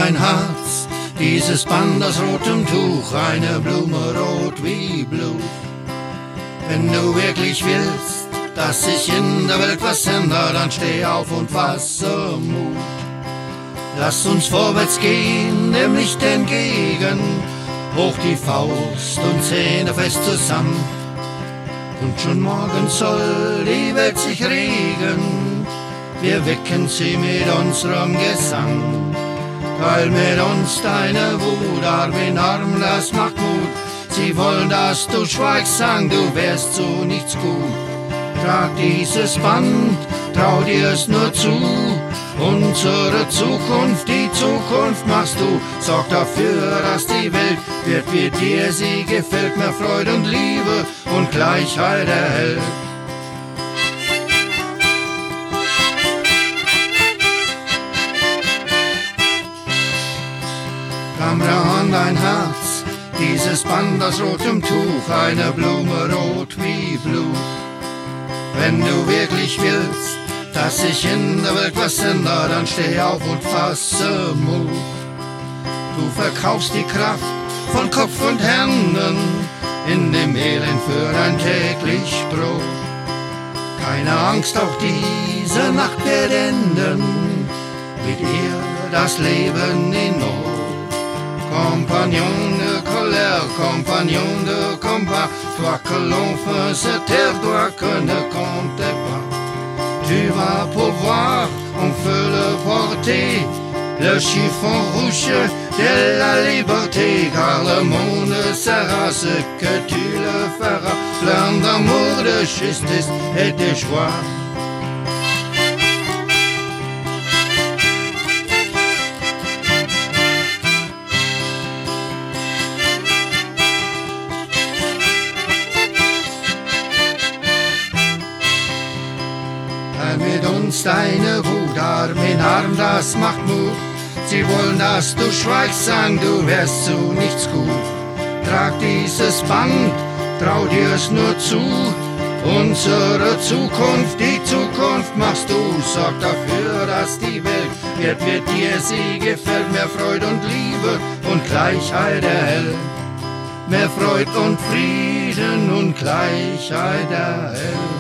dein Herz, dieses Band aus rotem Tuch, eine Blume rot wie Blut. Wenn du wirklich willst, dass sich in der Welt was ändert, dann steh auf und fasse Mut. Lass uns vorwärts gehen, dem Licht entgegen, hoch die Faust und Zähne fest zusammen. Und schon morgen soll die Welt sich regen, wir wecken sie mit unserem Gesang. Teil mit uns deine Wut, Arm in Arm, das macht Mut. Sie wollen, dass du schweigst, sagen, du wärst zu nichts gut. Trag dieses Band, trau dir es nur zu. Unsere Zukunft, die Zukunft machst du. Sorg dafür, dass die Welt wird, wie dir sie gefällt. Mehr Freude und Liebe und Gleichheit erhält. Klammere an dein Herz, dieses Band aus rotem Tuch, eine Blume rot wie Blut. Wenn du wirklich willst, dass sich in der Welt was ändert, dann steh auf und fasse Mut. Du verkaufst die Kraft von Kopf und Händen in dem Elend für ein täglich Brot. Keine Angst, auch diese Nacht wird enden, mit ihr das Leben in Not. Compagnon de colère, compagnon de combat, toi que l'on fait se taire, toi que ne compte pas. Tu vas pouvoir, on peut le porter, le chiffon rouge de la liberté, car le monde sera ce que tu le feras, plein d'amour, de justice et de joie. Mit uns deine Wut, Arm in Arm, das macht Mut. Sie wollen, dass du schweigst, sagen, du wärst zu nichts gut. Trag dieses Band, trau dir es nur zu. Unsere Zukunft, die Zukunft machst du. Sorg dafür, dass die Welt wird dir sie gefällt. Mehr Freude und Liebe und Gleichheit erhält. Mehr Freude und Frieden und Gleichheit erhält.